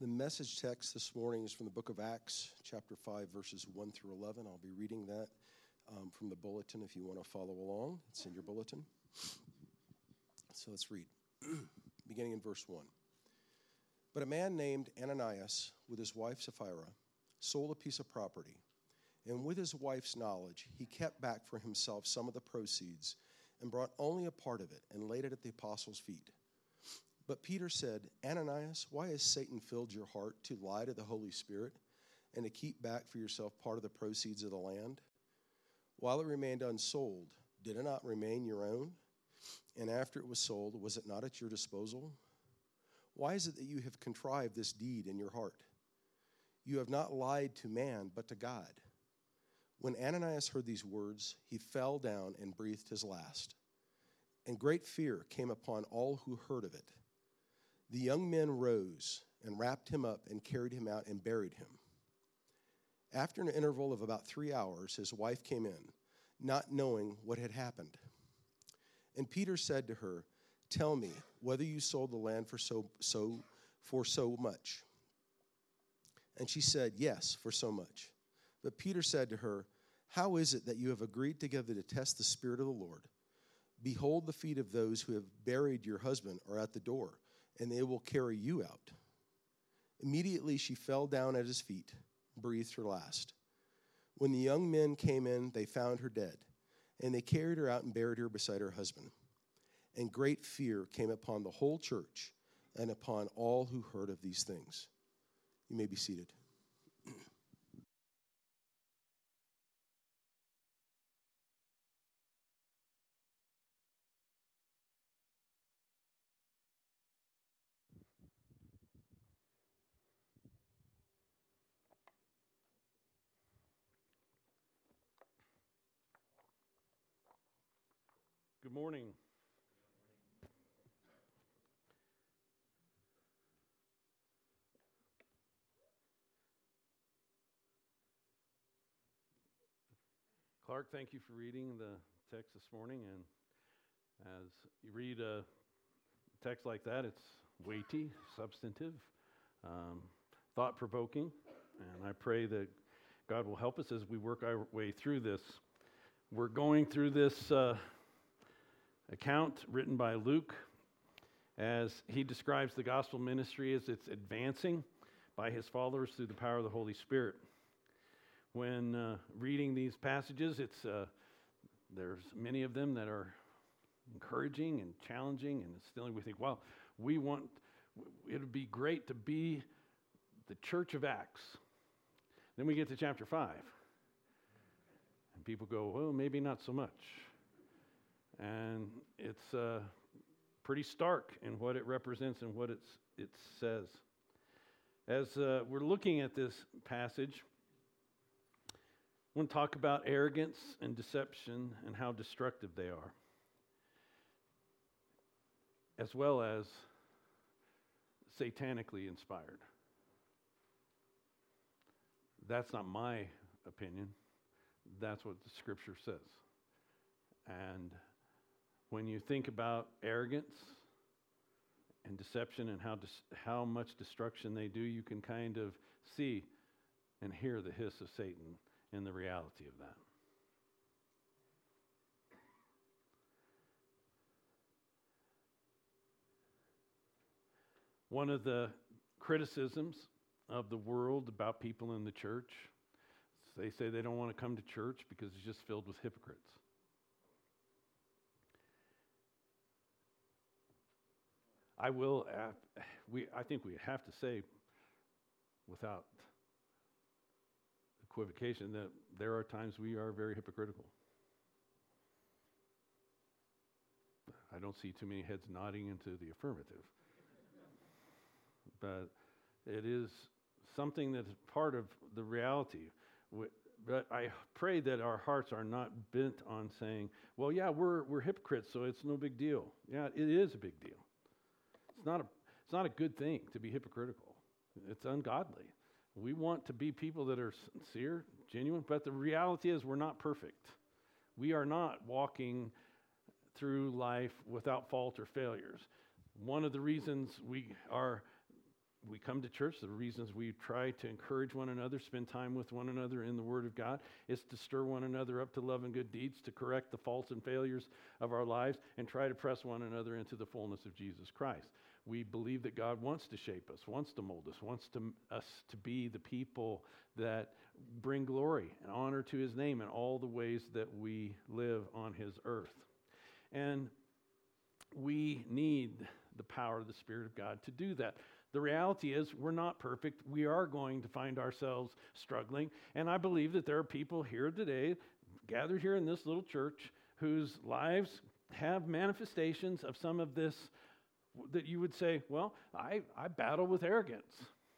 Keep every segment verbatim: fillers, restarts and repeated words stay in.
The message text this morning is from the book of Acts, chapter five, verses one through eleven. I'll be reading that um, from the bulletin if you want to follow along. It's in your bulletin. So let's read, beginning in verse one. But a man named Ananias, with his wife Sapphira, sold a piece of property, and with his wife's knowledge, he kept back for himself some of the proceeds and brought only a part of it and laid it at the apostles' feet. But Peter said, Ananias, why has Satan filled your heart to lie to the Holy Spirit and to keep back for yourself part of the proceeds of the land? While it remained unsold, did it not remain your own? And after it was sold, was it not at your disposal? Why is it that you have contrived this deed in your heart? You have not lied to man, but to God. When Ananias heard these words, he fell down and breathed his last. And great fear came upon all who heard of it. The young men rose and wrapped him up and carried him out and buried him. After an interval of about three hours, his wife came in, not knowing what had happened. And Peter said to her, Tell me whether you sold the land for so so for so much. And she said, Yes, for so much. But Peter said to her, How is it that you have agreed together to test the Spirit of the Lord? Behold, the feet of those who have buried your husband are at the door, and they will carry you out. Immediately she fell down at his feet, breathed her last. When the young men came in, they found her dead, and they carried her out and buried her beside her husband. And great fear came upon the whole church and upon all who heard of these things. You may be seated. Good morning. Clark, thank you for reading the text this morning. And as you read a text like that, it's weighty, substantive, um, thought-provoking. And I pray that God will help us as we work our way through this. We're going through this uh, account written by Luke as he describes the gospel ministry as it's advancing by his followers through the power of the Holy Spirit. When uh, reading these passages, it's uh, there's many of them that are encouraging and challenging and instilling. We think, wow, we want, it would be great to be the church of Acts. Then we get to chapter five, and people go, well, maybe not so much. And it's uh, pretty stark in what it represents and what it's, it says. As uh, we're looking at this passage, I want to talk about arrogance and deception and how destructive they are, as well as satanically inspired. That's not my opinion. That's what the Scripture says. And when you think about arrogance and deception and how dis- how much destruction they do, you can kind of see and hear the hiss of Satan in the reality of that. One of the criticisms of the world about people in the church, they say they don't want to come to church because it's just filled with hypocrites. I will, uh, we, I think we have to say, without equivocation, that there are times we are very hypocritical. I don't see too many heads nodding into the affirmative. But it is something that is part of the reality. But I pray that our hearts are not bent on saying, well, yeah, we're we're hypocrites, so it's no big deal. Yeah, it is a big deal. It's not a it's not a good thing to be hypocritical. It's ungodly. We want to be people that are sincere, genuine, but the reality is we're not perfect. We are not walking through life without fault or failures. One of the reasons we are, we come to church, the reasons we try to encourage one another, spend time with one another in the Word of God, is to stir one another up to love and good deeds, to correct the faults and failures of our lives, and try to press one another into the fullness of Jesus Christ. We believe that God wants to shape us, wants to mold us, wants to, us to be the people that bring glory and honor to His name in all the ways that we live on His earth. And we need the power of the Spirit of God to do that. The reality is we're not perfect. We are going to find ourselves struggling. And I believe that there are people here today, gathered here in this little church, whose lives have manifestations of some of this that you would say, well, I, I battle with arrogance.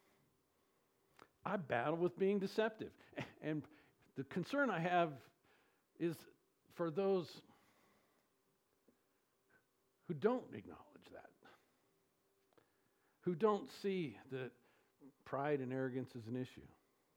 I battle with being deceptive. And the concern I have is for those who don't acknowledge that, who don't see that pride and arrogance is an issue,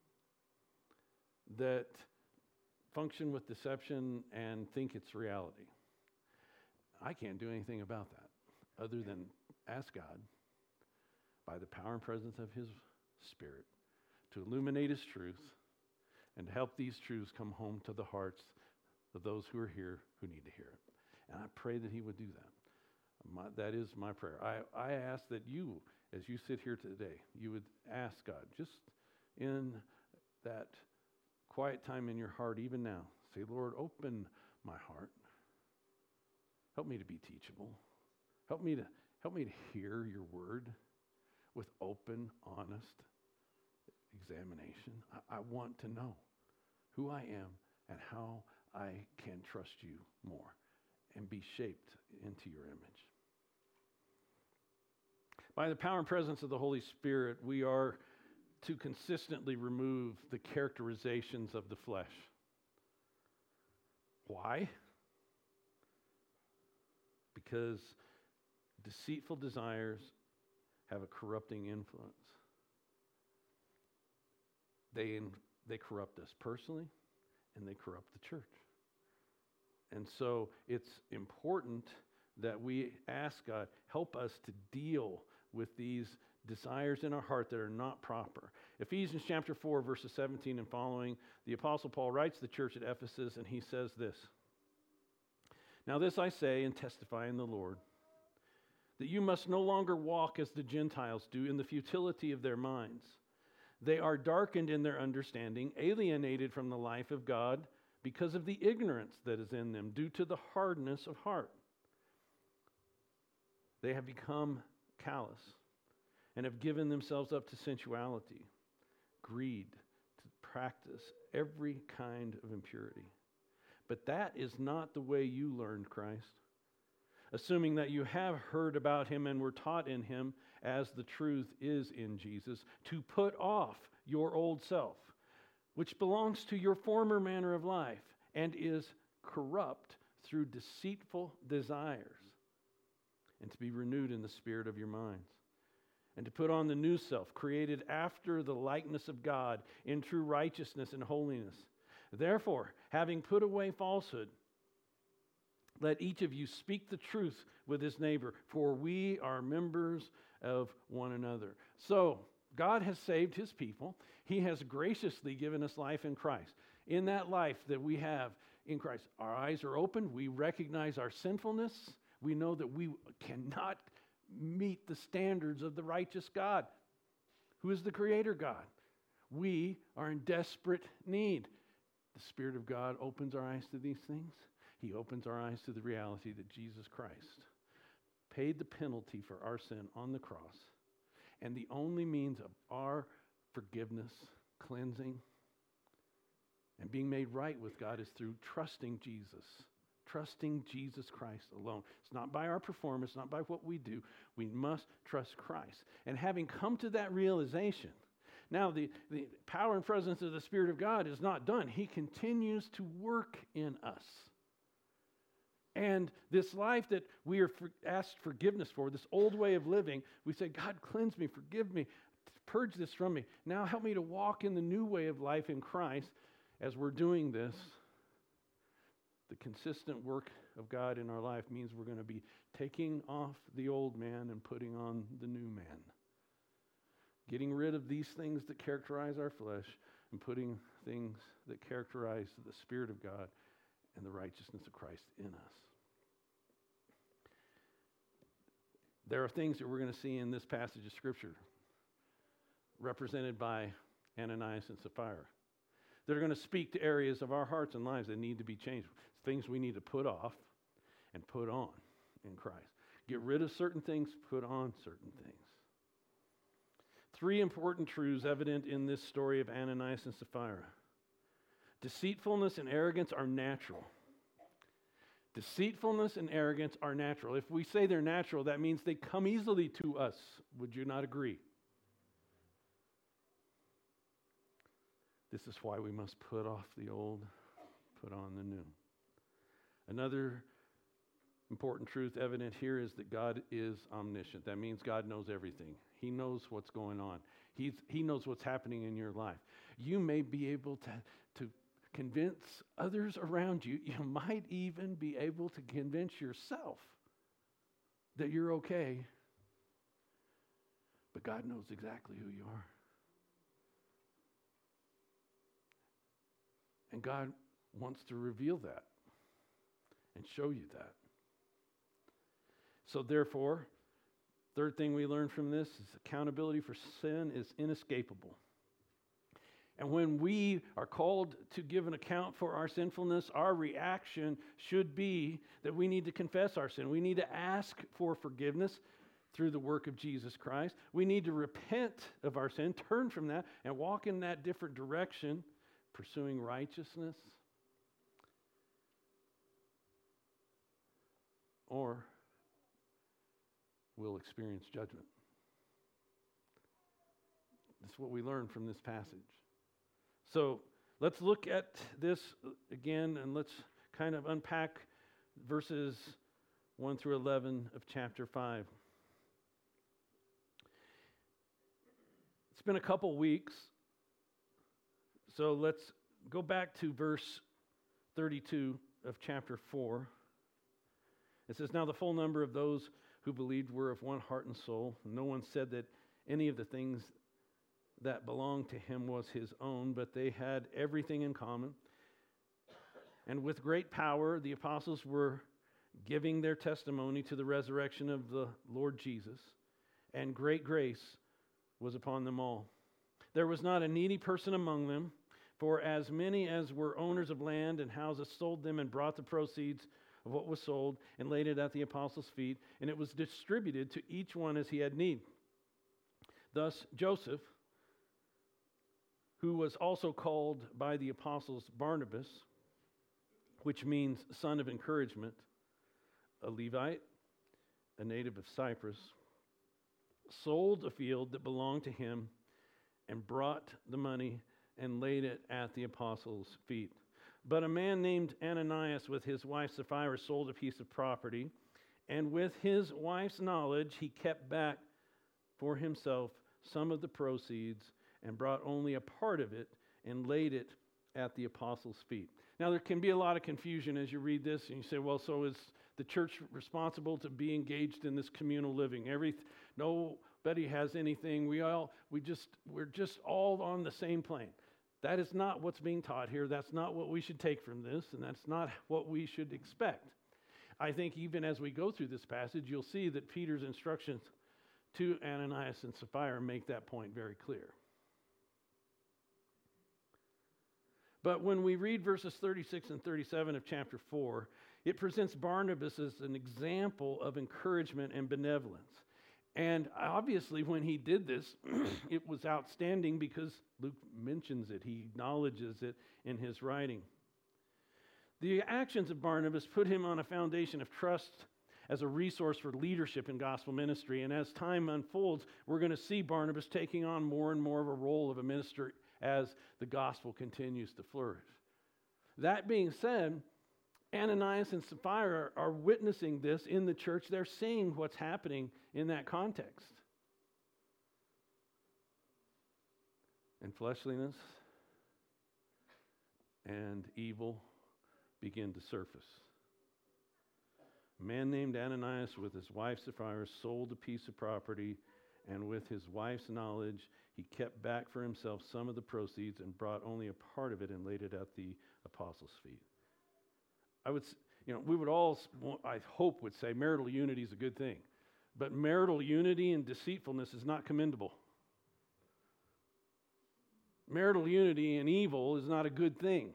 that function with deception and think it's reality. I can't do anything about that other than ask God, by the power and presence of His Spirit, to illuminate His truth and to help these truths come home to the hearts of those who are here who need to hear it. And I pray that He would do that. My, that is my prayer. I, I ask that you, as you sit here today, you would ask God, just in that quiet time in your heart, even now, say, Lord, open my heart. Help me to be teachable. Help me to help me to hear your word with open, honest examination. I, I want to know who I am and how I can trust you more and be shaped into your image. By the power and presence of the Holy Spirit, we are to consistently remove the characterizations of the flesh. Why? Because deceitful desires have a corrupting influence. They, they corrupt us personally, and they corrupt the church. And so it's important that we ask God, help us to deal with these desires in our heart that are not proper. Ephesians chapter four, verses seventeen and following, the Apostle Paul writes to the church at Ephesus, and he says this, "Now this I say and testify in the Lord, that you must no longer walk as the Gentiles do in the futility of their minds. They are darkened in their understanding, alienated from the life of God because of the ignorance that is in them due to the hardness of heart. They have become callous and have given themselves up to sensuality, greed, to practice every kind of impurity. But that is not the way you learned Christ, assuming that you have heard about Him and were taught in Him as the truth is in Jesus, to put off your old self, which belongs to your former manner of life and is corrupt through deceitful desires, and to be renewed in the spirit of your minds, and to put on the new self, created after the likeness of God in true righteousness and holiness. Therefore, having put away falsehood, let each of you speak the truth with his neighbor, for we are members of one another." So, God has saved His people. He has graciously given us life in Christ. In that life that we have in Christ, our eyes are opened. We recognize our sinfulness. We know that we cannot meet the standards of the righteous God, who is the Creator God. We are in desperate need. The Spirit of God opens our eyes to these things. He opens our eyes to the reality that Jesus Christ paid the penalty for our sin on the cross. And the only means of our forgiveness, cleansing, and being made right with God is through trusting Jesus. Trusting Jesus Christ alone. It's not by our performance, not by what we do. We must trust Christ. And having come to that realization, now the, the power and presence of the Spirit of God is not done. He continues to work in us. And this life that we are for, asked forgiveness for, this old way of living, we say, God, cleanse me, forgive me, purge this from me. Now help me to walk in the new way of life in Christ. As we're doing this, the consistent work of God in our life means we're going to be taking off the old man and putting on the new man. Getting rid of these things that characterize our flesh and putting things that characterize the Spirit of God and the righteousness of Christ in us. There are things that we're going to see in this passage of Scripture represented by Ananias and Sapphira that are going to speak to areas of our hearts and lives that need to be changed, things we need to put off and put on in Christ. Get rid of certain things, put on certain things. Three important truths evident in this story of Ananias and Sapphira. Deceitfulness and arrogance are natural. Deceitfulness and arrogance are natural. If we say they're natural, that means they come easily to us. Would you not agree? This is why we must put off the old, put on the new. Another important truth evident here is that God is omniscient. That means God knows everything. He knows what's going on. He's, he knows what's happening in your life. You may be able to, to convince others around you. You might even be able to convince yourself that you're okay. But God knows exactly who you are. And God wants to reveal that and show you that. So therefore, third thing we learn from this is accountability for sin is inescapable. And when we are called to give an account for our sinfulness, our reaction should be that we need to confess our sin. We need to ask for forgiveness through the work of Jesus Christ. We need to repent of our sin, turn from that, and walk in that different direction, pursuing righteousness. Or we'll experience judgment. That's what we learn from this passage. So let's look at this again and let's kind of unpack verses one through eleven of chapter five. It's been a couple weeks, so let's go back to verse thirty-two of chapter four. It says, "Now the full number of those who believed were of one heart and soul. No one said that any of the things that belonged to him was his own, but they had everything in common. And with great power, the apostles were giving their testimony to the resurrection of the Lord Jesus, and great grace was upon them all. There was not a needy person among them, for as many as were owners of land and houses sold them and brought the proceeds of what was sold and laid it at the apostles' feet, and it was distributed to each one as he had need. Thus Joseph, who was also called by the apostles Barnabas, which means son of encouragement, a Levite, a native of Cyprus, sold a field that belonged to him and brought the money and laid it at the apostles' feet. But a man named Ananias with his wife Sapphira sold a piece of property, and with his wife's knowledge he kept back for himself some of the proceeds and brought only a part of it and laid it at the apostles' feet." Now there can be a lot of confusion as you read this and you say, well, so is the church responsible to be engaged in this communal living? Every nobody has anything. We all we just we're just all on the same plane. That is not what's being taught here. That's not what we should take from this, and that's not what we should expect. I think even as we go through this passage, you'll see that Peter's instructions to Ananias and Sapphira make that point very clear. But when we read verses thirty-six and thirty-seven of chapter four, it presents Barnabas as an example of encouragement and benevolence. And obviously when he did this, it was outstanding because Luke mentions it. He acknowledges it in his writing. The actions of Barnabas put him on a foundation of trust as a resource for leadership in gospel ministry. And as time unfolds, we're going to see Barnabas taking on more and more of a role of a minister as the gospel continues to flourish. That being said, Ananias and Sapphira are witnessing this in the church. They're seeing what's happening in that context. And fleshliness and evil begin to surface. A man named Ananias with his wife Sapphira sold a piece of property And with his wife's knowledge, he kept back for himself some of the proceeds and brought only a part of it and laid it at the apostles' feet. I would, you know, we would all, I hope, would say marital unity is a good thing. But marital unity and deceitfulness is not commendable. Marital unity and evil is not a good thing.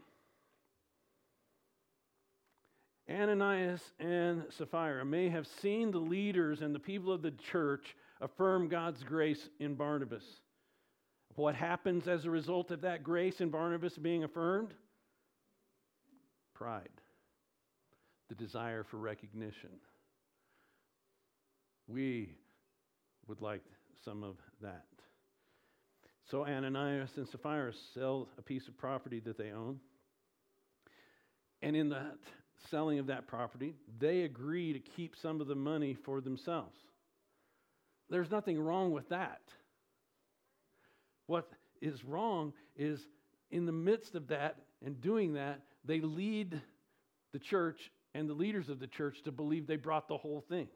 Ananias and Sapphira may have seen the leaders and the people of the church affirm God's grace in Barnabas. What happens as a result of that grace in Barnabas being affirmed? Pride. The desire for recognition. We would like some of that. So Ananias and Sapphira sell a piece of property that they own. And in that selling of that property, they agree to keep some of the money for themselves. There's nothing wrong with that. What is wrong is in the midst of that and doing that, they lead the church and the leaders of the church to believe they brought the whole thing.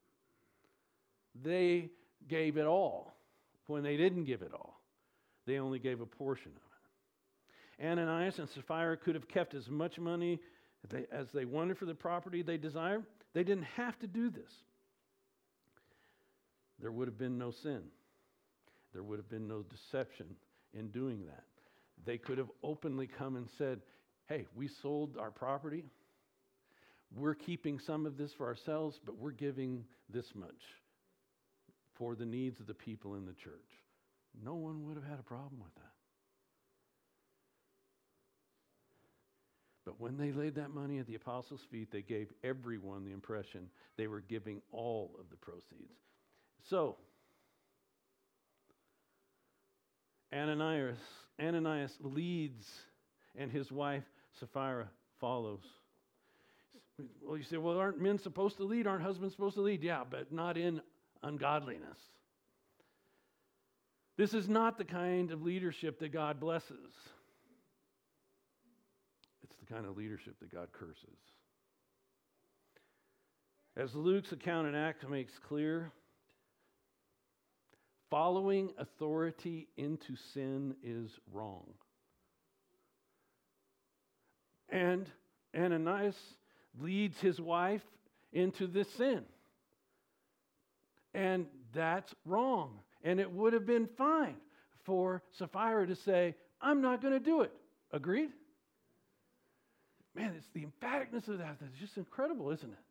They gave it all when they didn't give it all. They only gave a portion of it. Ananias and Sapphira could have kept as much money as they wanted for the property they desired. They didn't have to do this. There would have been no sin. There would have been no deception in doing that. They could have openly come and said, hey, we sold our property. We're keeping some of this for ourselves, but we're giving this much for the needs of the people in the church. No one would have had a problem with that. But when they laid that money at the apostles' feet, they gave everyone the impression they were giving all of the proceeds. So, Ananias, Ananias leads, and his wife Sapphira follows. Well, you say, well, aren't men supposed to lead? Aren't husbands supposed to lead? Yeah, but not in ungodliness. This is not the kind of leadership that God blesses. It's the kind of leadership that God curses. As Luke's account in Acts makes clear, following authority into sin is wrong. And Ananias leads his wife into this sin. And that's wrong. And it would have been fine for Sapphira to say, I'm not going to do it. Agreed? Man, it's the emphaticness of that that's just incredible, isn't it?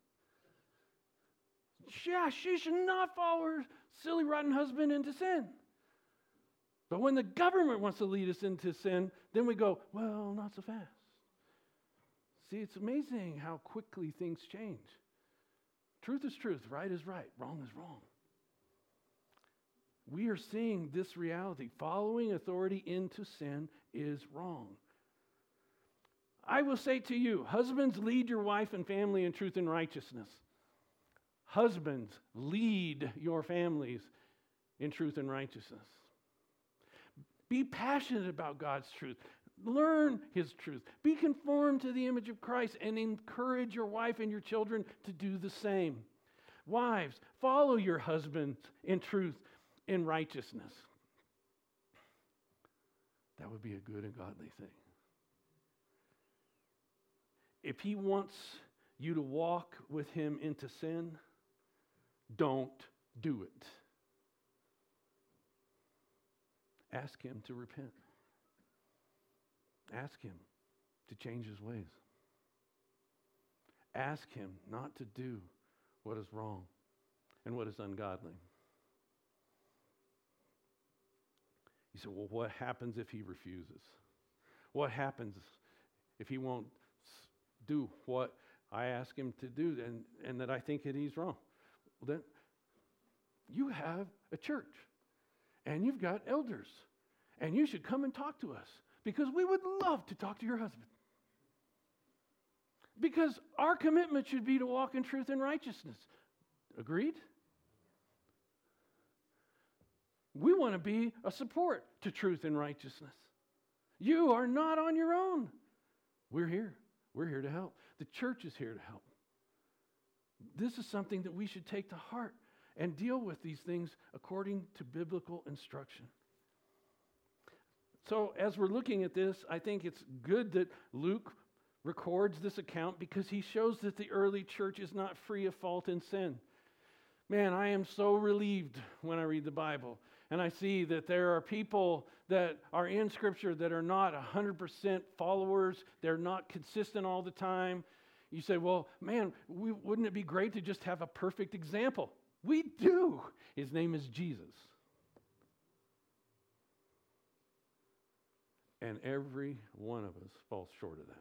Yeah, she should not follow her silly, rotten husband into sin. But when the government wants to lead us into sin, then we go, well, not so fast. See, it's amazing how quickly things change. Truth is truth, right is right, wrong is wrong. We are seeing this reality. Following authority into sin is wrong. I will say to you, husbands, lead your wife and family in truth and righteousness. Husbands, lead your families in truth and righteousness. Be passionate about God's truth. Learn His truth. Be conformed to the image of Christ and encourage your wife and your children to do the same. Wives, follow your husbands in truth and righteousness. That would be a good and godly thing. If he wants you to walk with him into sin, don't do it. Ask him to repent. Ask him to change his ways. Ask him not to do what is wrong and what is ungodly. You say, well, what happens if he refuses? What happens if he won't do what I ask him to do and, and that I think that he's wrong? Well, then you have a church and you've got elders and you should come and talk to us because we would love to talk to your husband. Because our commitment should be to walk in truth and righteousness. Agreed? We want to be a support to truth and righteousness. You are not on your own. We're here. We're here to help. The church is here to help. This is something that we should take to heart and deal with these things according to biblical instruction. So as we're looking at this, I think it's good that Luke records this account because he shows that the early church is not free of fault and sin. Man, I am so relieved when I read the Bible and I see that there are people that are in Scripture that are not one hundred percent followers. They're not consistent all the time. You say, well, man, we, wouldn't it be great to just have a perfect example? We do. His name is Jesus. And every one of us falls short of that.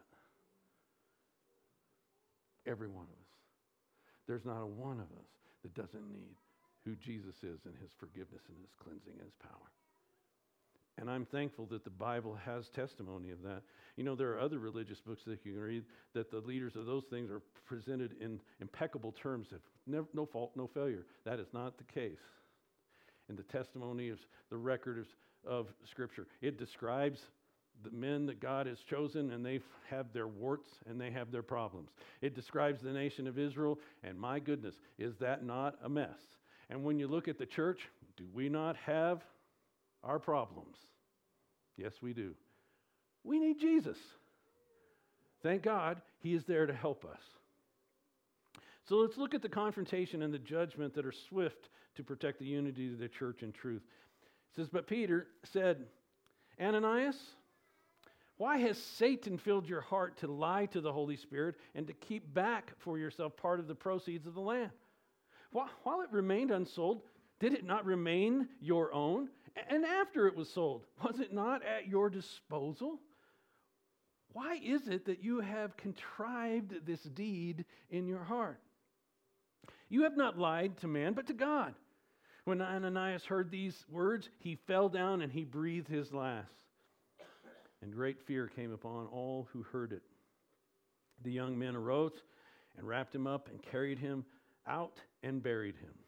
Every one of us. There's not a one of us that doesn't need who Jesus is and his forgiveness and his cleansing and his power. And I'm thankful that the Bible has testimony of that. You know, there are other religious books that you can read that the leaders of those things are presented in impeccable terms of never, no fault, no failure. That is not the case. In the testimony of the record of, of Scripture, it describes the men that God has chosen, and they have their warts and they have their problems. It describes the nation of Israel, and my goodness, is that not a mess? And when you look at the church, do we not have our problems? Yes, we do. We need Jesus. Thank God he is there to help us. So let's look at the confrontation and the judgment that are swift to protect the unity of the church and truth. It says, but Peter said, Ananias, why has Satan filled your heart to lie to the Holy Spirit and to keep back for yourself part of the proceeds of the land? While it remained unsold, did it not remain your own? And after it was sold, was it not at your disposal? Why is it that you have contrived this deed in your heart? You have not lied to man, but to God. When Ananias heard these words, he fell down and he breathed his last. And great fear came upon all who heard it. The young men arose and wrapped him up and carried him out and buried him.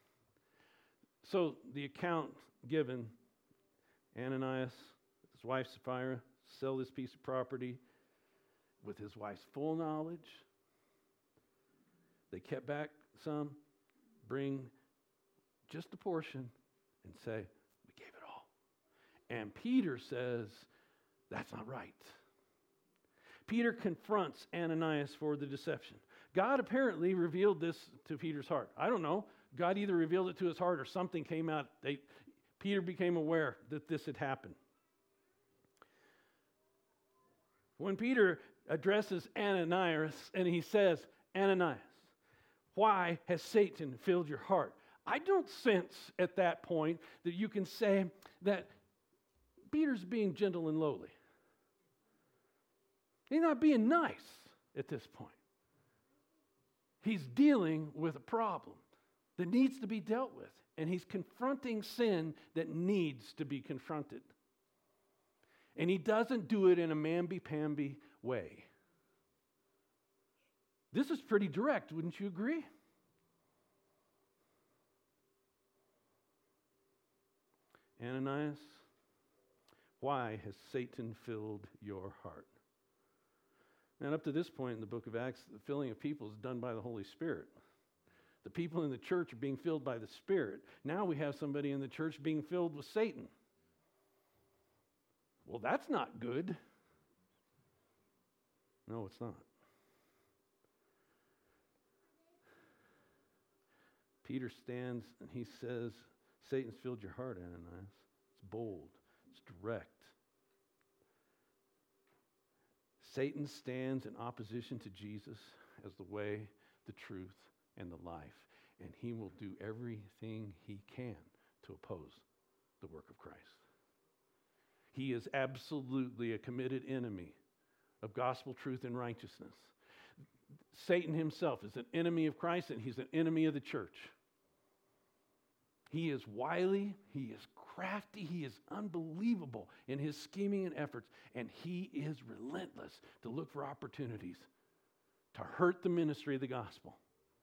So the account given, Ananias, his wife Sapphira, sell this piece of property with his wife's full knowledge. They kept back some, bring just a portion, and say, we gave it all. And Peter says, that's not right. Peter confronts Ananias for the deception. God apparently revealed this to Peter's heart. I don't know. God either revealed it to his heart or something came out. They, Peter became aware that this had happened. When Peter addresses Ananias and he says, Ananias, why has Satan filled your heart? I don't sense at that point that you can say that Peter's being gentle and lowly. He's not being nice at this point. He's dealing with a problem that needs to be dealt with, and he's confronting sin that needs to be confronted. And he doesn't do it in a mamby-pamby way. This is pretty direct, wouldn't you agree? Ananias, why has Satan filled your heart? And up to this point in the book of Acts, the filling of people is done by the Holy Spirit. The people in the church are being filled by the Spirit. Now we have somebody in the church being filled with Satan. Well, that's not good. No, it's not. Peter stands and he says, Satan's filled your heart, Ananias. It's bold. It's direct. Satan stands in opposition to Jesus as the way, the truth, and the life. And he will do everything he can to oppose the work of Christ. He is absolutely a committed enemy of gospel truth and righteousness. Satan himself is an enemy of Christ, and he's an enemy of the church. He is wily, he is crafty, he is unbelievable in his scheming and efforts, and he is relentless to look for opportunities to hurt the ministry of the gospel.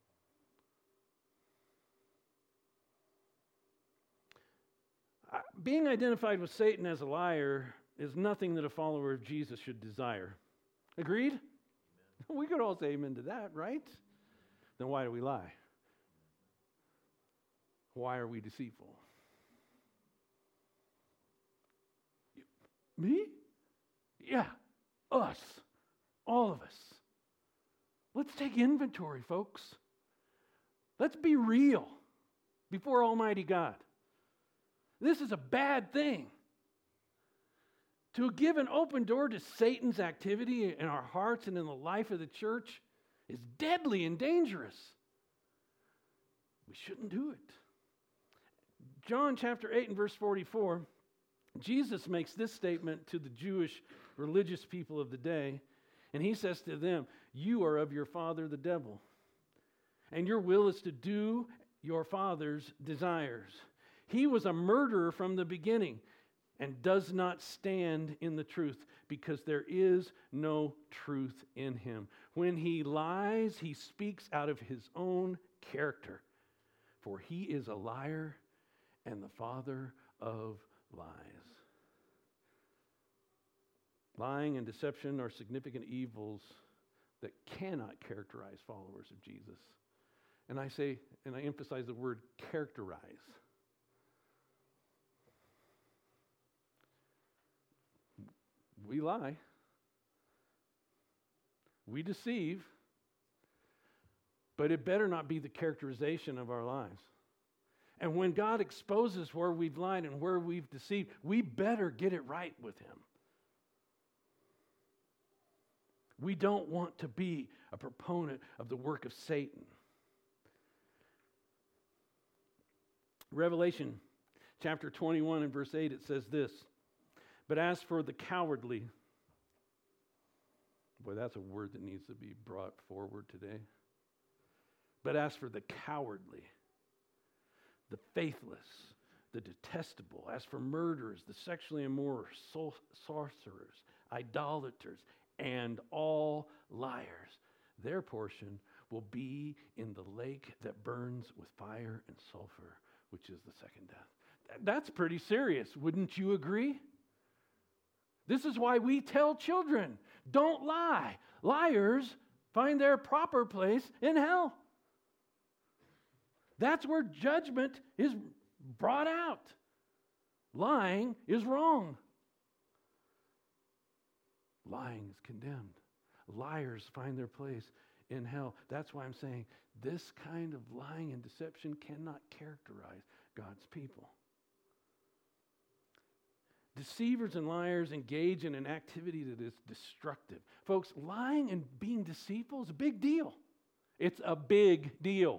Uh, being identified with Satan as a liar is nothing that a follower of Jesus should desire. Agreed? Amen. We could all say amen to that, right? Then why do we lie? Why are we deceitful? Me? Yeah, us. All of us. Let's take inventory, folks. Let's be real before Almighty God. This is a bad thing. To give an open door to Satan's activity in our hearts and in the life of the church is deadly and dangerous. We shouldn't do it. John chapter eight and verse forty-four, Jesus makes this statement to the Jewish religious people of the day, and he says to them, "You are of your father the devil, and your will is to do your father's desires. He was a murderer from the beginning and does not stand in the truth, because there is no truth in him. When he lies, he speaks out of his own character, for he is a liar and the father of lies." Lying and deception are significant evils that cannot characterize followers of Jesus. And I say, and I emphasize the word characterize. We lie. We deceive. But it better not be the characterization of our lives. And when God exposes where we've lied and where we've deceived, we better get it right with Him. We don't want to be a proponent of the work of Satan. Revelation chapter twenty-one and verse eight, it says this, "But as for the cowardly," boy, that's a word that needs to be brought forward today. "But as for the cowardly, the faithless, the detestable, as for murderers, the sexually immoral, sorcerers, idolaters, and all liars, their portion will be in the lake that burns with fire and sulfur, which is the second death." That's pretty serious, wouldn't you agree? This is why we tell children, don't lie. Liars find their proper place in hell. That's where judgment is brought out. Lying is wrong. Lying is condemned. Liars find their place in hell. That's why I'm saying this kind of lying and deception cannot characterize God's people. Deceivers and liars engage in an activity that is destructive. Folks, lying and being deceitful is a big deal. It's a big deal.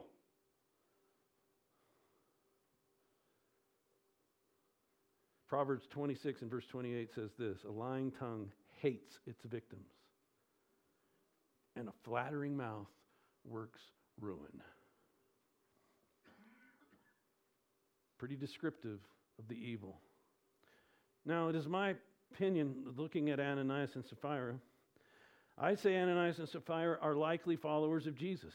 Proverbs twenty-six and verse twenty-eight says this, "A lying tongue hates its victims, and a flattering mouth works ruin." Pretty descriptive of the evil. Now, it is my opinion, looking at Ananias and Sapphira, I say Ananias and Sapphira are likely followers of Jesus,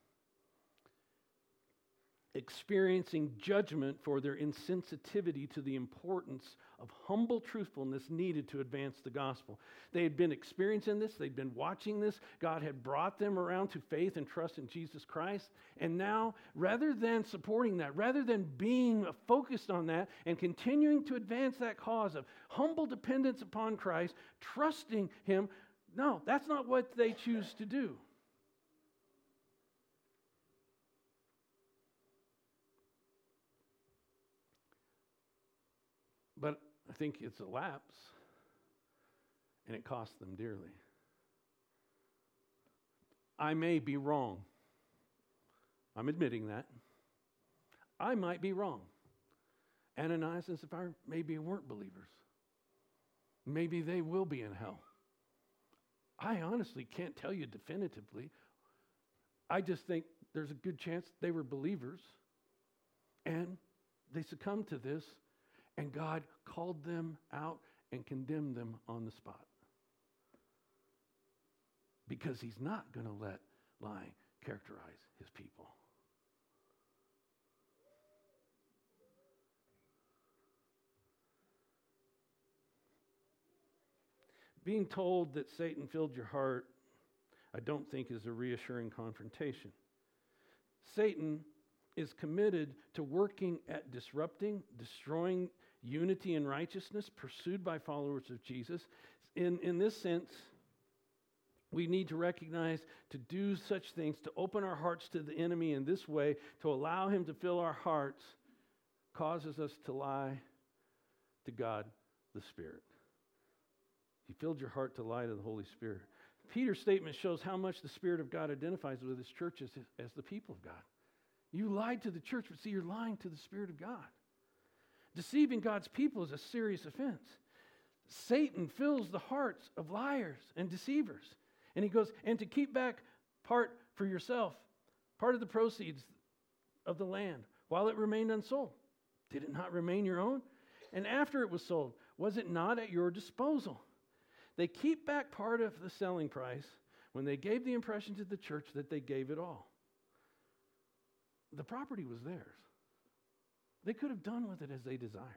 experiencing judgment for their insensitivity to the importance of humble truthfulness needed to advance the gospel. They had been experiencing this, they'd been watching this, God had brought them around to faith and trust in Jesus Christ, and now, rather than supporting that, rather than being focused on that and continuing to advance that cause of humble dependence upon Christ, trusting Him, no, that's not what they choose to do. But I think it's a lapse, and it cost them dearly. I may be wrong. I'm admitting that. I might be wrong. Ananias and Sapphira maybe weren't believers. Maybe they will be in hell. I honestly can't tell you definitively. I just think there's a good chance they were believers, and they succumbed to this, and God called them out and condemned them on the spot. Because He's not going to let lying characterize His people. Being told that Satan filled your heart, I don't think is a reassuring confrontation. Satan is committed to working at disrupting, destroying unity and righteousness pursued by followers of Jesus. In, in this sense, we need to recognize to do such things, to open our hearts to the enemy in this way, to allow him to fill our hearts, causes us to lie to God, the Spirit. He filled your heart to lie to the Holy Spirit. Peter's statement shows how much the Spirit of God identifies with his church as, as the people of God. You lied to the church, but see, you're lying to the Spirit of God. Deceiving God's people is a serious offense. Satan fills the hearts of liars and deceivers. And he goes, and to keep back part for yourself, part of the proceeds of the land, while it remained unsold. Did it not remain your own? And after it was sold, was it not at your disposal? They keep back part of the selling price when they gave the impression to the church that they gave it all. The property was theirs. They could have done with it as they desired.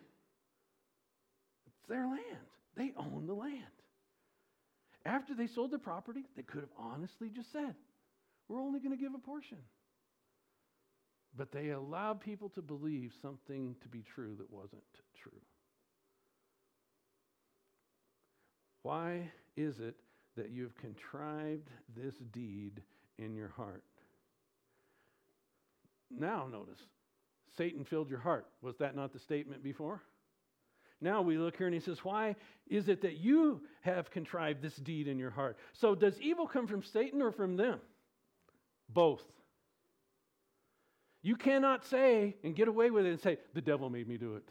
It's their land. They own the land. After they sold the property, they could have honestly just said, we're only going to give a portion. But they allowed people to believe something to be true that wasn't true. Why is it that you have contrived this deed in your heart? Now notice, Satan filled your heart. Was that not the statement before? Now we look here and he says, why is it that you have contrived this deed in your heart? So does evil come from Satan or from them? Both. You cannot say and get away with it and say, the devil made me do it.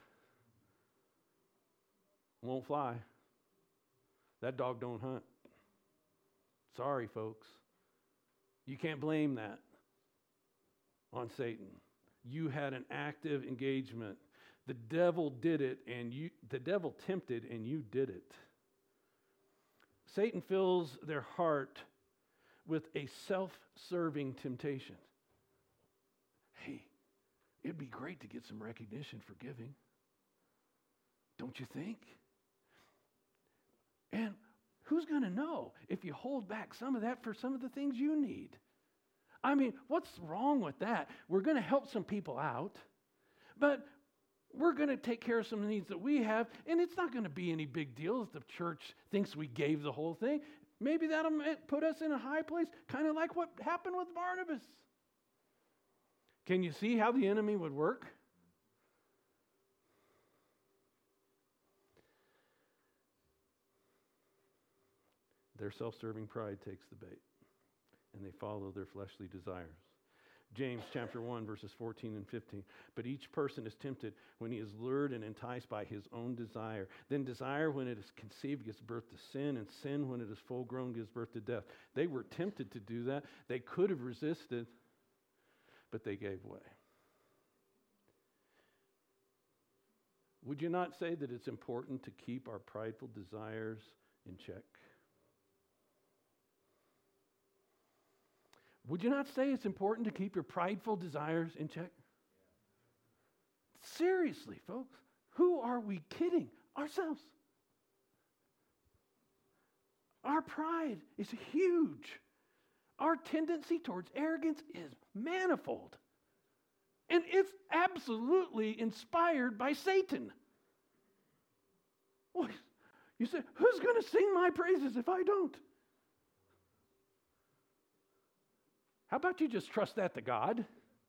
Won't fly. That dog don't hunt. Sorry, folks. You can't blame that on Satan. You had an active engagement. The devil did it, and you the devil tempted, and you did it. Satan fills their heart with a self-serving temptation. Hey, it'd be great to get some recognition for giving. Don't you think? And who's going to know if you hold back some of that for some of the things you need? I mean, what's wrong with that? We're going to help some people out, but we're going to take care of some needs that we have, and it's not going to be any big deal if the church thinks we gave the whole thing. Maybe that'll put us in a high place, kind of like what happened with Barnabas. Can you see how the enemy would work? Their self-serving pride takes the bait, and they follow their fleshly desires. James chapter one, verses fourteen and fifteen. But each person is tempted when he is lured and enticed by his own desire. Then desire, when it is conceived, gives birth to sin, and sin, when it is full grown, gives birth to death. They were tempted to do that. They could have resisted, but they gave way. Would you not say that it's important to keep our prideful desires in check? Would you not say it's important to keep your prideful desires in check? Seriously, folks, who are we kidding? Ourselves. Our pride is huge. Our tendency towards arrogance is manifold. And it's absolutely inspired by Satan. Well, you say, who's going to sing my praises if I don't? How about you just trust that to God?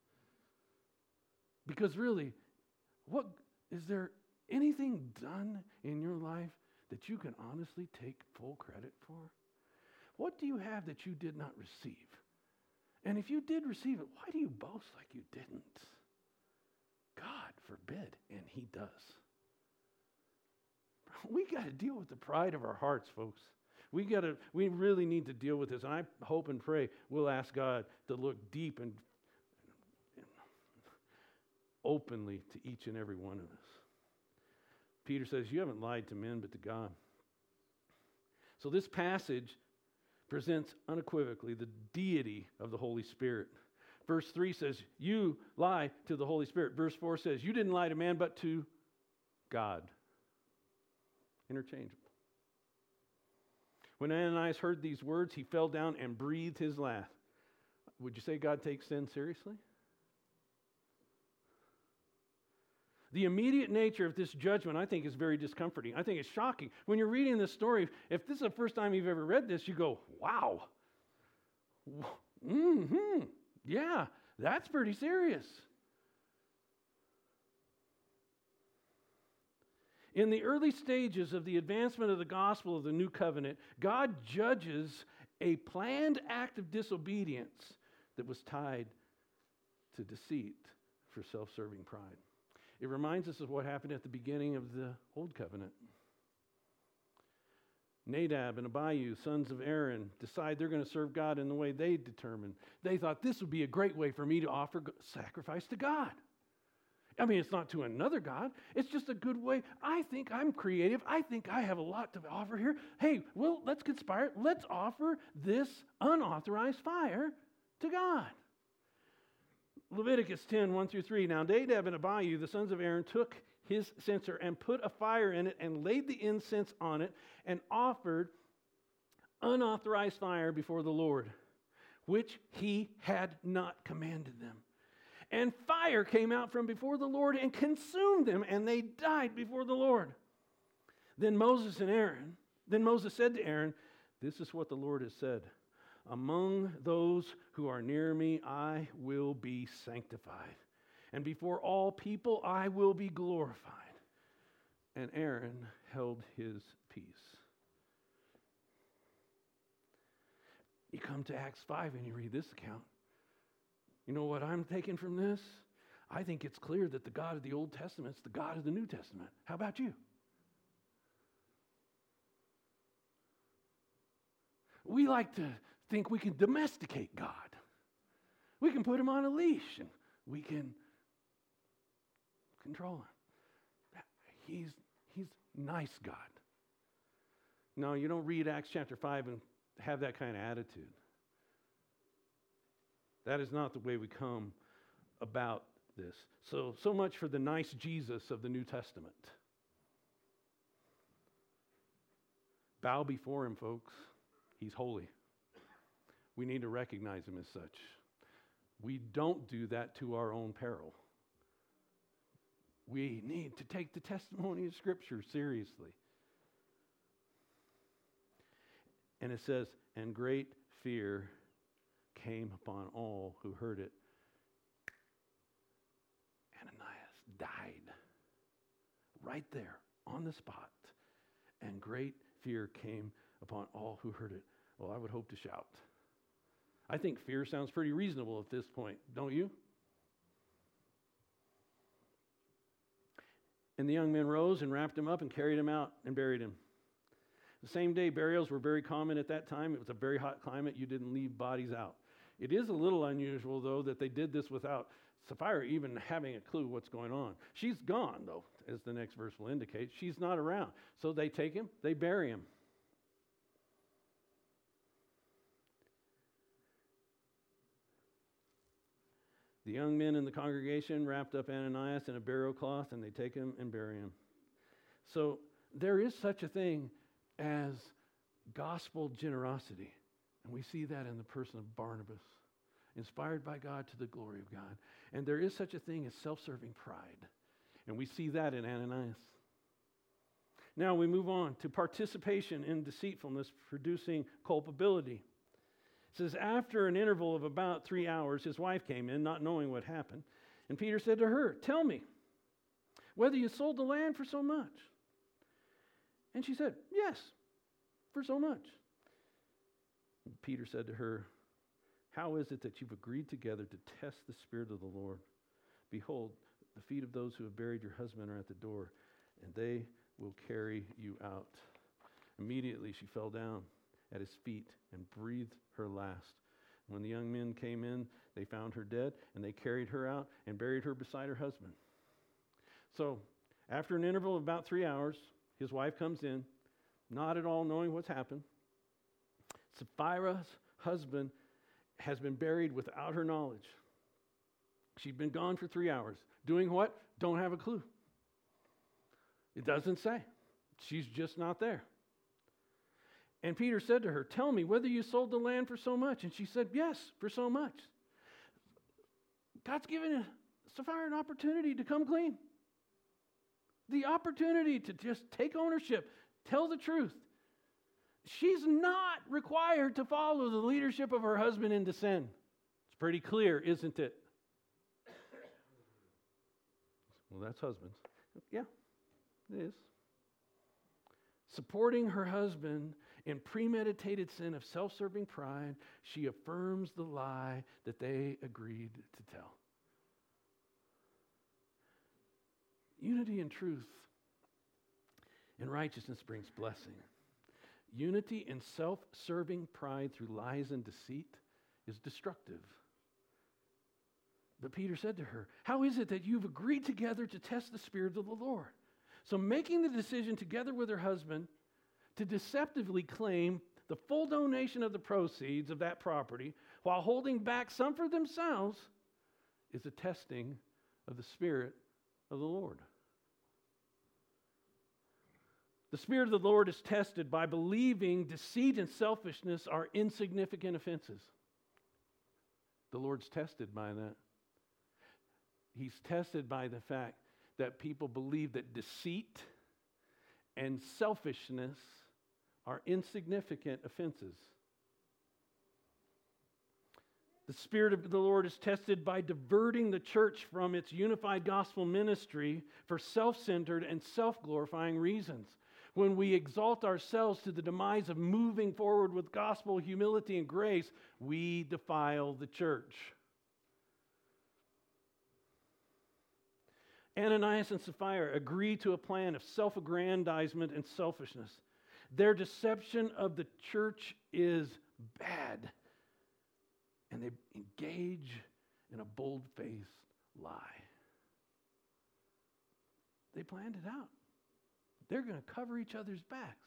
Because really, what is there anything done in your life that you can honestly take full credit for? What do you have that you did not receive? And if you did receive it, why do you boast like you didn't? God forbid, and he does. We got to deal with the pride of our hearts, folks. We got to. We really need to deal with this. And I hope and pray we'll ask God to look deep and openly to each and every one of us. Peter says, you haven't lied to men, but to God. So this passage presents unequivocally the deity of the Holy Spirit. Verse three says, you lie to the Holy Spirit. Verse four says, you didn't lie to man, but to God. Interchangeable. When Ananias heard these words, he fell down and breathed his last. Would you say God takes sin seriously? The immediate nature of this judgment, I think, is very discomforting. I think it's shocking. When you're reading this story, if this is the first time you've ever read this, you go, wow. Mm-hmm. Yeah, that's pretty serious. In the early stages of the advancement of the gospel of the new covenant, God judges a planned act of disobedience that was tied to deceit for self-serving pride. It reminds us of what happened at the beginning of the Old Covenant. Nadab and Abihu, sons of Aaron, decide they're going to serve God in the way they determined. They thought this would be a great way for me to offer sacrifice to God. I mean, it's not to another God. It's just a good way. I think I'm creative. I think I have a lot to offer here. Hey, well, let's conspire. Let's offer this unauthorized fire to God. Leviticus ten, one through three. Now Nadab and Abihu, the sons of Aaron, took his censer and put a fire in it and laid the incense on it and offered unauthorized fire before the Lord, which he had not commanded them. And fire came out from before the Lord and consumed them, and they died before the Lord. Then Moses and Aaron, then Moses said to Aaron, "This is what the Lord has said. Among those who are near me, I will be sanctified. And before all people, I will be glorified." And Aaron held his peace. You come to Acts five and you read this account. You know what I'm taking from this? I think it's clear that the God of the Old Testament is the God of the New Testament. How about you? We like to think we can domesticate God. We can put him on a leash and we can control him. He's, he's nice God. No, you don't read Acts chapter five and have that kind of attitude. That is not the way we come about this. So, so much for the nice Jesus of the New Testament. Bow before him, folks. He's holy. We need to recognize him as such. We don't do that to our own peril. We need to take the testimony of Scripture seriously. And it says, and great fear came upon all who heard it. Ananias died right there on the spot. And great fear came upon all who heard it. Well, I would hope to shout. I think fear sounds pretty reasonable at this point, don't you? And the young men rose and wrapped him up and carried him out and buried him. The same day, burials were very common at that time. It was a very hot climate. You didn't leave bodies out. It is a little unusual, though, that they did this without Sapphira even having a clue what's going on. She's gone, though, as the next verse will indicate. She's not around. So they take him, they bury him. The young men in the congregation wrapped up Ananias in a burial cloth, and they take him and bury him. So there is such a thing as gospel generosity. And we see that in the person of Barnabas, inspired by God to the glory of God. And there is such a thing as self-serving pride. And we see that in Ananias. Now we move on to participation in deceitfulness producing culpability. It says, after an interval of about three hours, his wife came in, not knowing what happened. And Peter said to her, "Tell me whether you sold the land for so much." And she said, "Yes, for so much." And Peter said to her, "How is it that you've agreed together to test the Spirit of the Lord? Behold, the feet of those who have buried your husband are at the door, and they will carry you out." Immediately she fell down at his feet and breathed her last. When the young men came in, they found her dead, and they carried her out and buried her beside her husband. So, after an interval of about three hours, his wife comes in, not at all knowing what's happened. Sapphira's husband has been buried without her knowledge. She'd been gone for three hours. Doing what? Don't have a clue. It doesn't say. She's just not there. And Peter said to her, "Tell me whether you sold the land for so much." And she said, "Yes, for so much." God's given Sapphira an opportunity to come clean. the opportunity to just take ownership, tell the truth. She's not required to follow the leadership of her husband into sin. It's pretty clear, isn't it? Well, that's husbands. Yeah, it is. Supporting her husband in premeditated sin of self-serving pride, she affirms the lie that they agreed to tell. Unity in truth and righteousness brings blessing. Unity in self-serving pride through lies and deceit is destructive. But Peter said to her, "How is it that you've agreed together to test the Spirit of the Lord?" So making the decision together with her husband to deceptively claim the full donation of the proceeds of that property while holding back some for themselves is a testing of the Spirit of the Lord. The Spirit of the Lord is tested by believing deceit and selfishness are insignificant offenses. The Lord's tested by that. He's tested by the fact that people believe that deceit and selfishness are insignificant offenses. The Spirit of the Lord is tested by diverting the church from its unified gospel ministry for self-centered and self-glorifying reasons. When we exalt ourselves to the demise of moving forward with gospel humility and grace, we defile the church. Ananias and Sapphira agree to a plan of self-aggrandizement and selfishness. Their deception of the church is bad, and they engage in a bold-faced lie. They planned it out. They're going to cover each other's backs.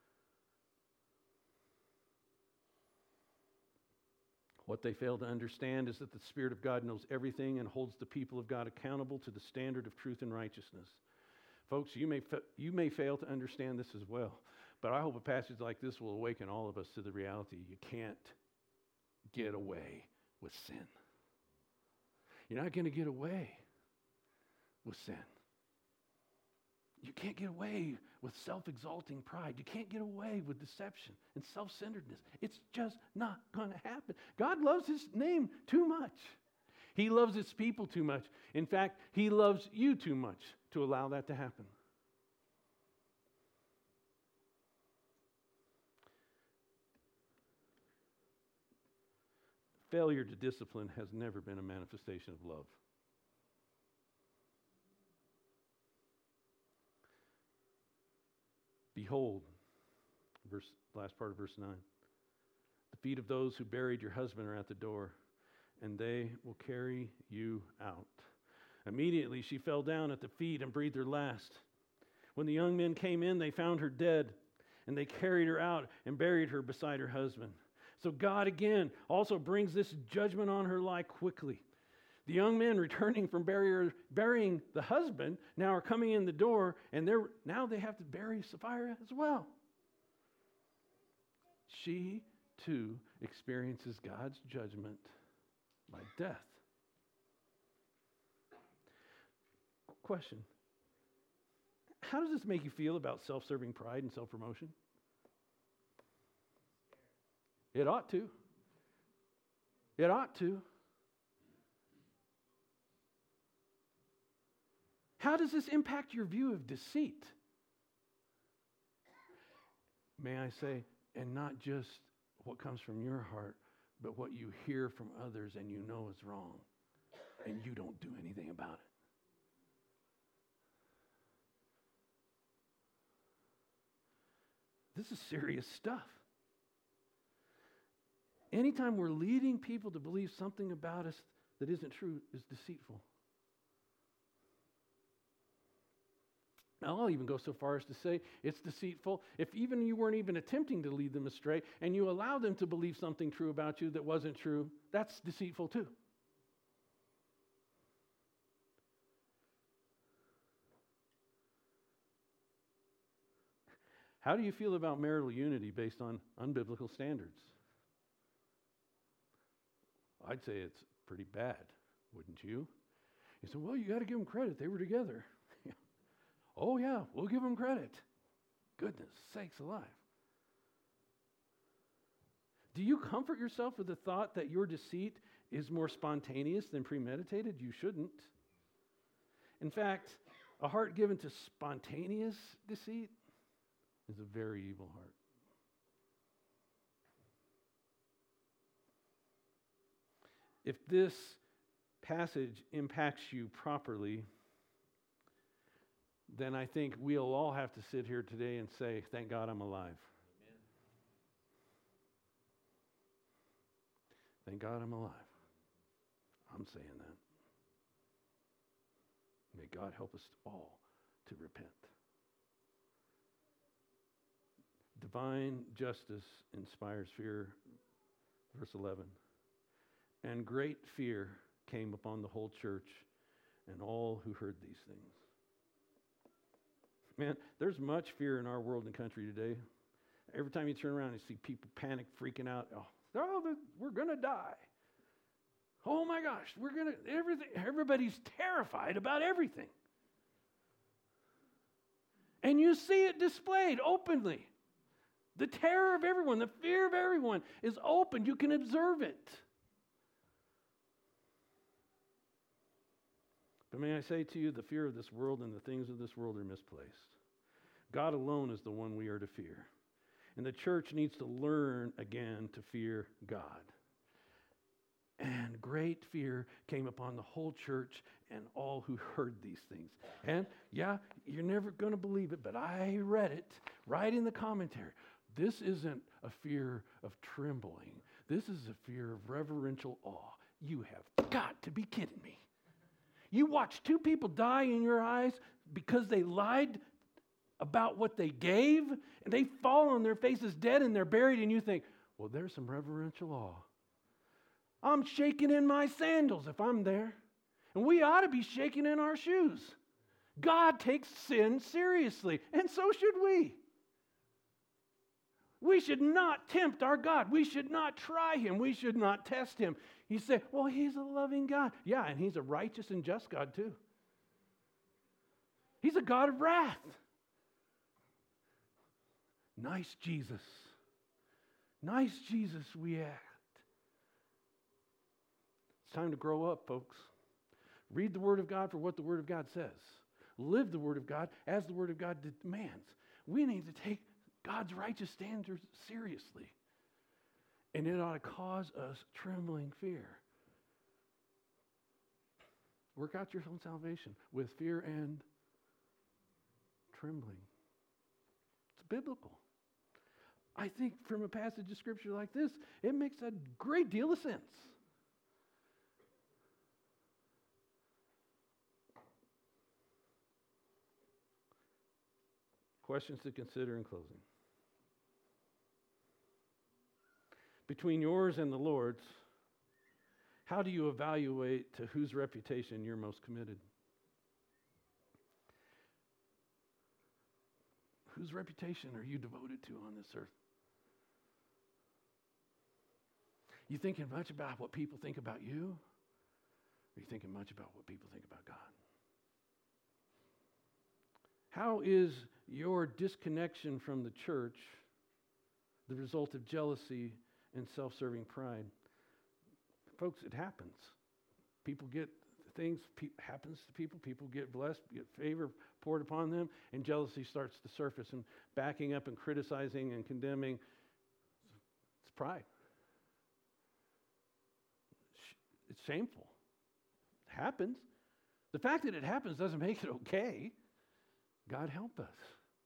What they fail to understand is that the Spirit of God knows everything and holds the people of God accountable to the standard of truth and righteousness. Folks, you may, fa- you may fail to understand this as well, but I hope a passage like this will awaken all of us to the reality you can't get away with sin. You're not going to get away with sin. You can't get away with self-exalting pride. You can't get away with deception and self-centeredness. It's just not going to happen. God loves His name too much. He loves His people too much. In fact, He loves you too much to allow that to happen. Failure to discipline has never been a manifestation of love. Behold, verse, last part of verse nine. The feet of those who buried your husband are at the door, and they will carry you out. Immediately she fell down at the feet and breathed her last. When the young men came in, they found her dead, and they carried her out and buried her beside her husband. So God again also brings this judgment on her lie quickly. The young men returning from bury- burying the husband now are coming in the door, and they're now they have to bury Sapphira as well. She too experiences God's judgment by death. Question: how does this make you feel about self-serving pride and self-promotion? It ought to. It ought to. How does this impact your view of deceit? May I say, and not just what comes from your heart, but what you hear from others and you know is wrong, and you don't do anything about it. This is serious stuff. Anytime we're leading people to believe something about us that isn't true is deceitful. Now, I'll even go so far as to say it's deceitful if even you weren't even attempting to lead them astray and you allow them to believe something true about you that wasn't true. That's deceitful too. How do you feel about marital unity based on unbiblical standards? I'd say it's pretty bad, wouldn't you? You say, well, you got to give them credit. They were together. Oh, yeah, we'll give them credit. Goodness sakes alive. Do you comfort yourself with the thought that your deceit is more spontaneous than premeditated? You shouldn't. In fact, a heart given to spontaneous deceit is a very evil heart. If this passage impacts you properly, then I think we'll all have to sit here today and say, thank God I'm alive. Amen. Thank God I'm alive. I'm saying that. May God help us all to repent. Divine justice inspires fear. Verse eleven. And great fear came upon the whole church and all who heard these things. Man, there's much fear in our world and country today. Every time you turn around, you see people panic, freaking out. Oh, oh we're going to die. Oh my gosh, we're going to, everything, everybody's terrified about everything. And you see it displayed openly. The terror of everyone, the fear of everyone is open. You can observe it. But may I say to you, the fear of this world and the things of this world are misplaced. God alone is the one we are to fear. And the church needs to learn again to fear God. And great fear came upon the whole church and all who heard these things. And yeah, you're never going to believe it, but I read it right in the commentary. This isn't a fear of trembling. This is a fear of reverential awe. You have got to be kidding me. You watch two people die in your eyes because they lied about what they gave, and they fall on their faces dead and they're buried, and you think, well, there's some reverential awe. I'm shaking in my sandals if I'm there. And we ought to be shaking in our shoes. God takes sin seriously, and so should we. We should not tempt our God. We should not try him. We should not test him. You say, well, he's a loving God. Yeah, and he's a righteous and just God too. He's a God of wrath. Nice Jesus. Nice Jesus we act. It's time to grow up, folks. Read the Word of God for what the Word of God says. Live the Word of God as the Word of God demands. We need to take God's righteous standards seriously. And it ought to cause us trembling fear. Work out your own salvation with fear and trembling. It's biblical. I think from a passage of Scripture like this, it makes a great deal of sense. Questions to consider in closing. Between yours and the Lord's, how do you evaluate to whose reputation you're most committed? Whose reputation are you devoted to on this earth? You thinking much about what people think about you? Or are you thinking much about what people think about God? How is your disconnection from the church the result of jealousy and self-serving pride? Folks, it happens. People get things, pe- happens to people. People get blessed, get favor poured upon them, and jealousy starts to surface, and backing up and criticizing and condemning. It's pride. It's shameful. It happens. The fact that it happens doesn't make it okay. God help us.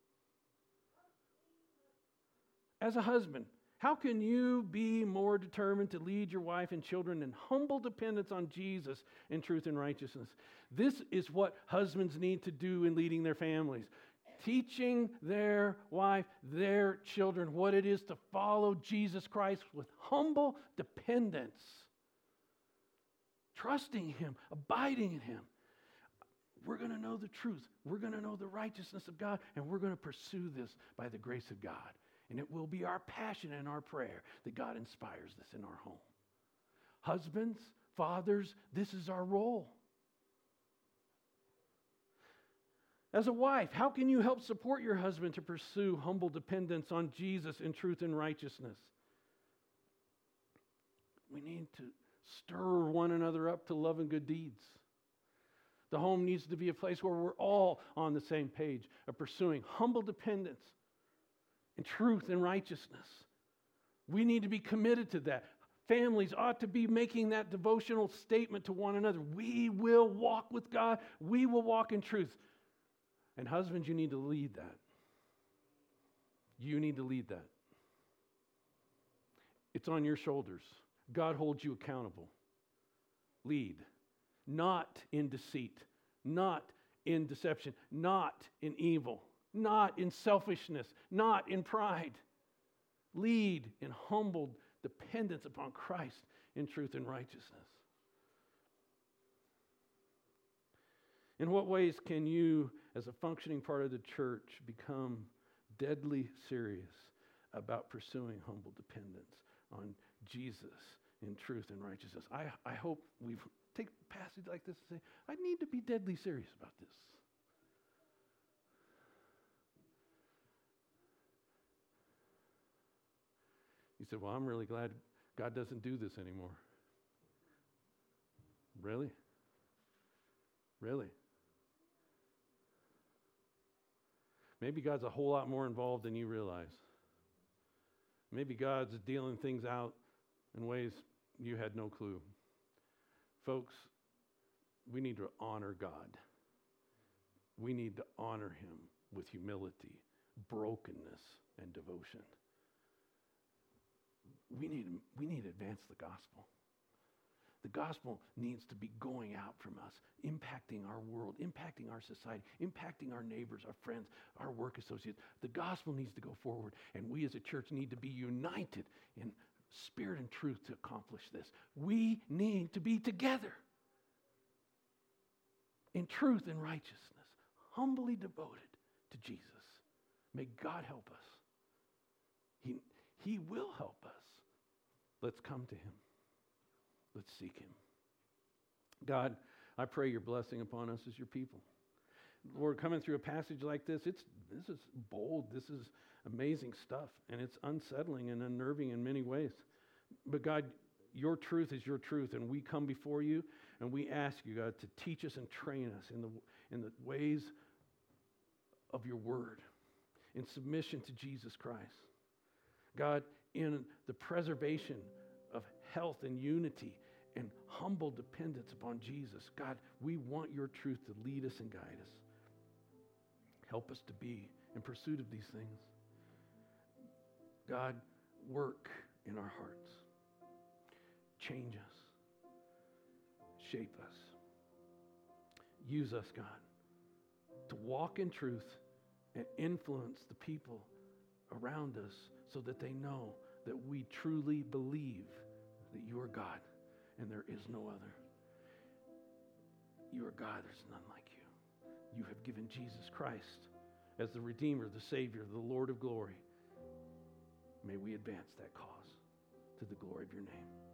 As a husband, how can you be more determined to lead your wife and children in humble dependence on Jesus in truth and righteousness? This is what husbands need to do in leading their families. Teaching their wife, their children, what it is to follow Jesus Christ with humble dependence. Trusting him, abiding in him. We're going to know the truth. We're going to know the righteousness of God, and we're going to pursue this by the grace of God. And it will be our passion and our prayer that God inspires this in our home. Husbands, fathers, this is our role. As a wife, how can you help support your husband to pursue humble dependence on Jesus in truth and righteousness? We need to stir one another up to love and good deeds. The home needs to be a place where we're all on the same page of pursuing humble dependence in truth and righteousness. We need to be committed to that. Families ought to be making that devotional statement to one another. We will walk with God. We will walk in truth. And husbands, you need to lead that. You need to lead that. It's on your shoulders. God holds you accountable. Lead. Not in deceit, not in deception, not in evil, not in selfishness, not in pride. Lead in humbled dependence upon Christ in truth and righteousness. In what ways can you, as a functioning part of the church, become deadly serious about pursuing humble dependence on Jesus in truth and righteousness? I, I hope we take a passage like this and say, I need to be deadly serious about this. You said, well, I'm really glad God doesn't do this anymore. Really? Really? Maybe God's a whole lot more involved than you realize. Maybe God's dealing things out in ways you had no clue. Folks, we need to honor God. We need to honor Him with humility, brokenness, and devotion. We need, we need to advance the gospel. The gospel needs to be going out from us, impacting our world, impacting our society, impacting our neighbors, our friends, our work associates. The gospel needs to go forward, and we as a church need to be united in spirit and truth to accomplish this. We need to be together in truth and righteousness, humbly devoted to Jesus. May God help us. He, he will help us. Let's come to Him. Let's seek Him. God, I pray your blessing upon us as your people. Lord, coming through a passage like this, it's this is bold, this is amazing stuff, and it's unsettling and unnerving in many ways. But God, your truth is your truth, and we come before you, and we ask you, God, to teach us and train us in the, in the ways of your word, in submission to Jesus Christ. God, in the preservation of health and unity and humble dependence upon Jesus. God, we want your truth to lead us and guide us. Help us to be in pursuit of these things. God, work in our hearts. Change us. Shape us. Use us, God, to walk in truth and influence the people around us so that they know that we truly believe that you are God and there is no other. You are God, there's none like you. You have given Jesus Christ as the Redeemer, the Savior, the Lord of glory. May we advance that cause to the glory of your name.